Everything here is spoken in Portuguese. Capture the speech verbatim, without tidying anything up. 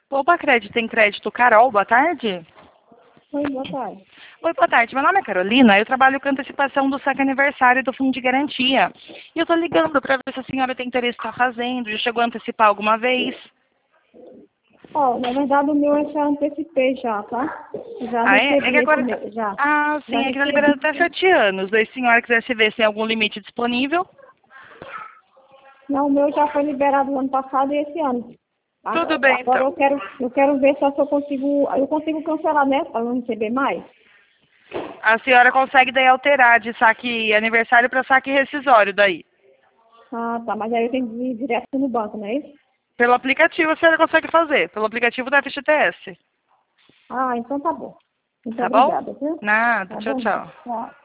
Opa, crédito, tem crédito. Carol, boa tarde. Oi, boa tarde. Oi, boa tarde. Meu nome é Carolina, eu trabalho com antecipação do saque aniversário do Fundo de Garantia. E eu tô ligando para ver se a senhora tem interesse em estar fazendo, já chegou a antecipar alguma vez? Ó, na verdade o meu eu já antecipei já, tá? Já Ah, é? É recebi que agora... esse mês, já. Ah, Já sim, é que tá liberando recebi. até sete anos. Daí, se a senhora quisesse ver se tem algum limite disponível. Não, o meu já foi liberado no ano passado e esse ano. Tudo Agora, bem, agora então. eu quero, eu quero ver se eu consigo, eu consigo cancelar, né? Para não receber mais. A senhora consegue daí alterar de saque aniversário para saque rescisório daí. Ah, tá, mas aí eu tenho que ir direto no banco, não é isso? Pelo aplicativo a senhora consegue fazer. Pelo aplicativo da F G T S. Ah, então tá bom. Muito Tá bom? obrigada, viu? Nada. Tá Tchau, bom, tchau. tchau.